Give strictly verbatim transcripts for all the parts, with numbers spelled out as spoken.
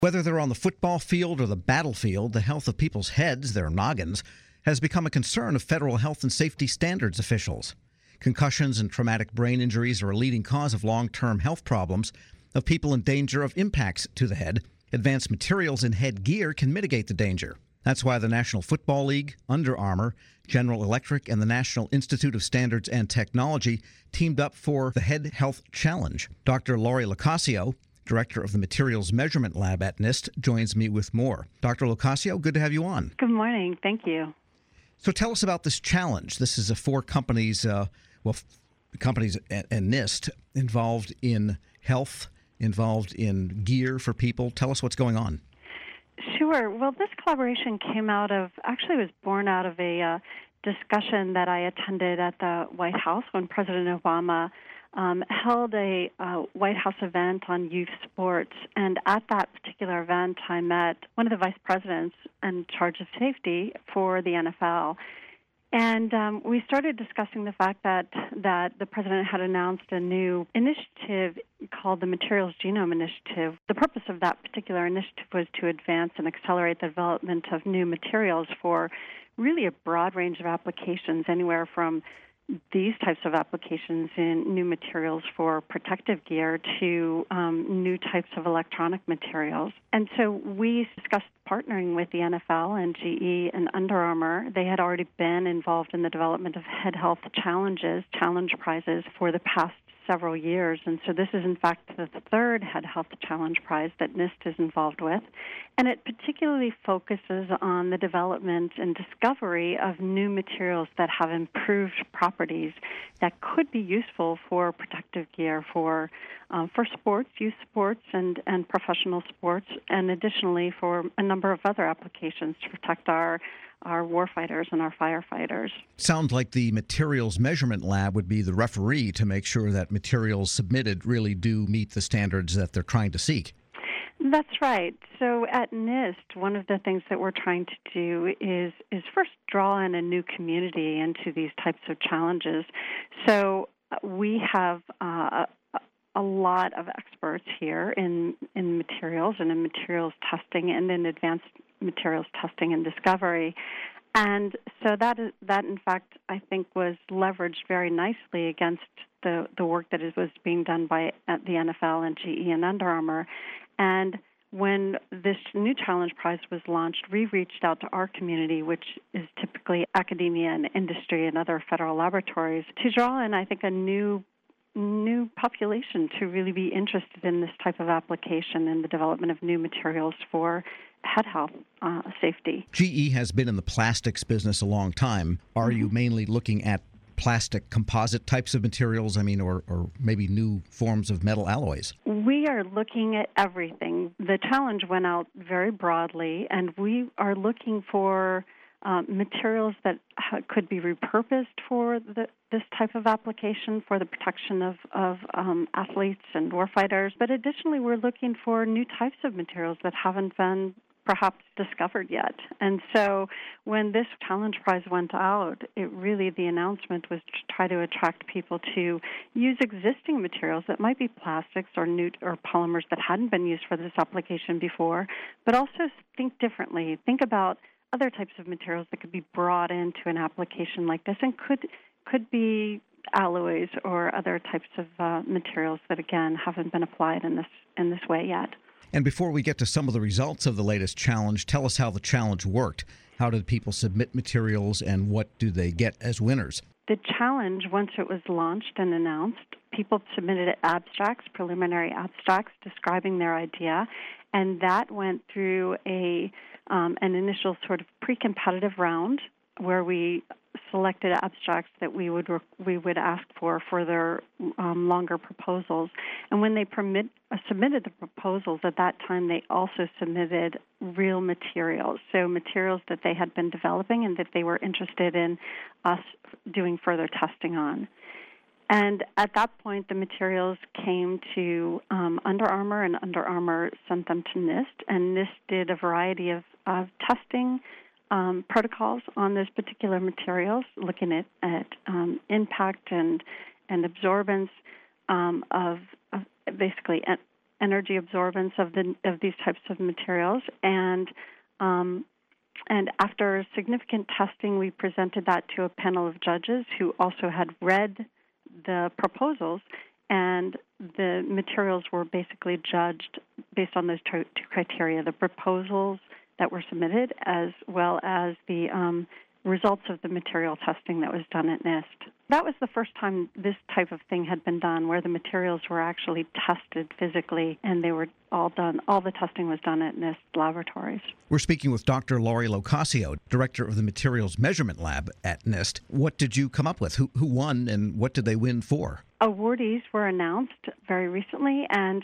Whether they're on the football field or the battlefield, the health of people's heads, their noggins, has become a concern of federal health and safety standards officials. Concussions and traumatic brain injuries are a leading cause of long-term health problems of people in danger of impacts to the head. Advanced materials in head gear can mitigate the danger. That's why the National Football League, Under Armour, General Electric, and the National Institute of Standards and Technology teamed up for the Head Health Challenge. Doctor Lori Locascio, Director of the Materials Measurement Lab at NIST, joins me with more. Doctor Locascio, good to have you on. Good morning. Thank you. So tell us about this challenge. This is a four companies, uh, well, f- companies and, and NIST involved in health, involved in gear for people. Tell us what's going on. Sure. Well, this collaboration came out of, actually was born out of a uh, discussion that I attended at the White House when President Obama Um, held a uh, White House event on youth sports, and at that particular event, I met one of the vice presidents in charge of safety for the N F L, and um, we started discussing the fact that that the president had announced a new initiative called the Materials Genome Initiative. The purpose of that particular initiative was to advance and accelerate the development of new materials for really a broad range of applications, anywhere from these types of applications in new materials for protective gear to um, new types of electronic materials. And so we discussed partnering with the N F L and G E and Under Armour. They had already been involved in the development of head health challenges, challenge prizes for the past several years. And so this is, in fact, the third Head Health Challenge Prize that NIST is involved with. And it particularly focuses on the development and discovery of new materials that have improved properties that could be useful for protective gear for um, for sports, youth sports, and, and professional sports, and additionally for a number of other applications to protect our our warfighters and our firefighters. Sounds like the Materials Measurement Lab would be the referee to make sure that materials submitted really do meet the standards that they're trying to seek. That's right. So at NIST, one of the things that we're trying to do is is first draw in a new community into these types of challenges. So we have uh, a lot of experts here in, in materials and in materials testing and in advanced materials testing and discovery. And so that, is, that in fact, I think was leveraged very nicely against the, the work that is, was being done by at the N F L and G E and Under Armour. And when this new challenge prize was launched, we reached out to our community, which is typically academia and industry and other federal laboratories, to draw in, I think, a new new population to really be interested in this type of application and the development of new materials for head health uh, safety. G E has been in the plastics business a long time. Are mm-hmm. you mainly looking at plastic composite types of materials, I mean, or, or maybe new forms of metal alloys? We are looking at everything. The challenge went out very broadly, and we are looking for Um, materials that ha- could be repurposed for the, this type of application for the protection of, of um, athletes and warfighters. But additionally, we're looking for new types of materials that haven't been perhaps discovered yet. And so when this challenge prize went out, it really, the announcement was to try to attract people to use existing materials that might be plastics or new or polymers that hadn't been used for this application before, but also think differently. Think about other types of materials that could be brought into an application like this, and could could be alloys or other types of uh, materials that, again, haven't been applied in this in this way yet. And before we get to some of the results of the latest challenge, tell us how the challenge worked. How did people submit materials, and what do they get as winners? The challenge, once it was launched and announced, people submitted abstracts, preliminary abstracts, describing their idea, and that went through a um, an initial sort of pre-competitive round where we selected abstracts that we would we would ask for further um, longer proposals. And when they permit, uh, submitted the proposals, at that time they also submitted real materials, so materials that they had been developing and that they were interested in us doing further testing on. And at that point, the materials came to um, Under Armour, and Under Armour sent them to NIST, and NIST did a variety of, of testing um, protocols on those particular materials, looking at, at um, impact and and absorbance um, of, of basically energy absorbance of the of these types of materials, and um, and after significant testing, we presented that to a panel of judges who also had read the proposals, and the materials were basically judged based on those two criteria: the proposals that were submitted, as well as the um, results of the material testing that was done at NIST. That was the first time this type of thing had been done, where the materials were actually tested physically, and they were all done. All the testing was done at NIST laboratories. We're speaking with Doctor Laurie Locascio, director of the Materials Measurement Lab at NIST. What did you come up with? Who, who won, and what did they win for? Awardees were announced very recently, and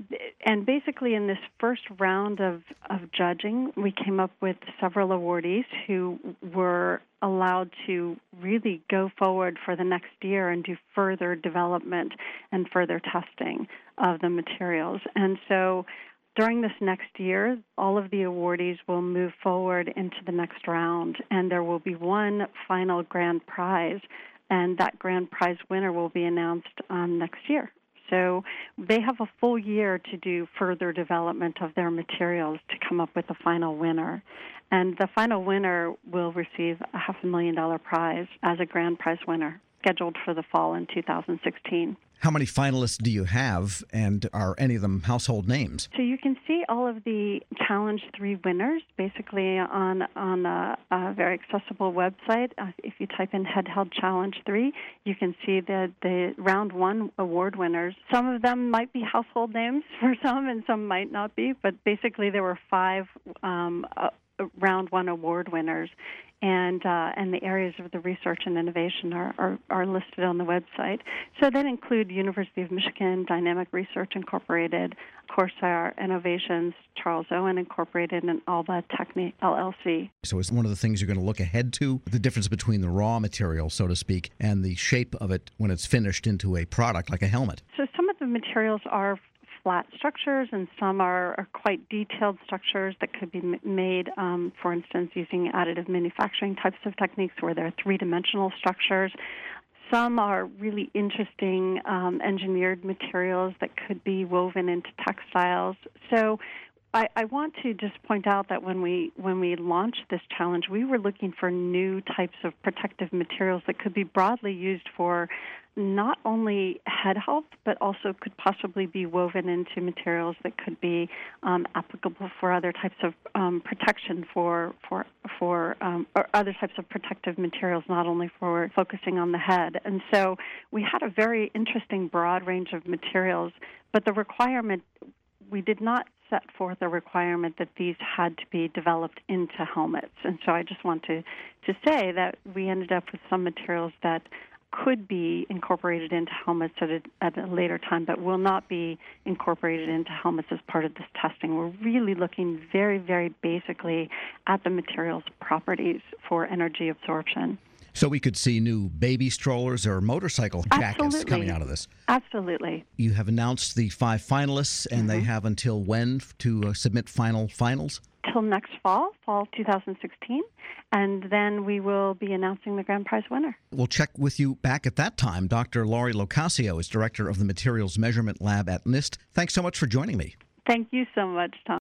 and basically in this first round of, of judging, we came up with several awardees who were allowed to really go forward for the next year and do further development and further testing of the materials. And so during this next year, all of the awardees will move forward into the next round, and there will be one final grand prize, and that grand prize winner will be announced um, next year. So they have a full year to do further development of their materials to come up with a final winner. And the final winner will receive a half a million dollar prize as a grand prize winner, scheduled for the fall in two thousand sixteen. How many finalists do you have, and are any of them household names? So you can see all of the Challenge three winners basically on, on a, a very accessible website. Uh, if you type in Head Held Challenge three, you can see the, the round one award winners. Some of them might be household names for some, and some might not be, but basically there were five um, uh, round one award winners. And uh, and the areas of the research and innovation are, are, are listed on the website. So that include University of Michigan, Dynamic Research Incorporated, Corsair Innovations, Charles Owen Incorporated, and Alba Technique L L C. So it's one of the things you're going to look ahead to, the difference between the raw material, so to speak, and the shape of it when it's finished into a product like a helmet. So some of the materials are flat structures, and some are, are quite detailed structures that could be m- made, um, for instance, using additive manufacturing types of techniques where they're three-dimensional structures. Some are really interesting um, engineered materials that could be woven into textiles. So I, I want to just point out that when we when we launched this challenge, we were looking for new types of protective materials that could be broadly used for not only head health, but also could possibly be woven into materials that could be um, applicable for other types of um, protection for for for um, or other types of protective materials, not only for focusing on the head. And so we had a very interesting broad range of materials, but the requirement, we did not set forth a requirement that these had to be developed into helmets. And so I just want to, to say that we ended up with some materials that could be incorporated into helmets at a, at a later time, but will not be incorporated into helmets as part of this testing. We're really looking very, very basically at the material's properties for energy absorption. So we could see new baby strollers or motorcycle jackets Absolutely. coming out of this. Absolutely. You have announced the five finalists, and mm-hmm. they have until when to uh, submit final finals? Till next fall, fall two thousand sixteen, and then we will be announcing the grand prize winner. We'll check with you back at that time. Doctor Laurie Locascio is director of the Materials Measurement Lab at NIST. Thanks so much for joining me. Thank you so much, Tom.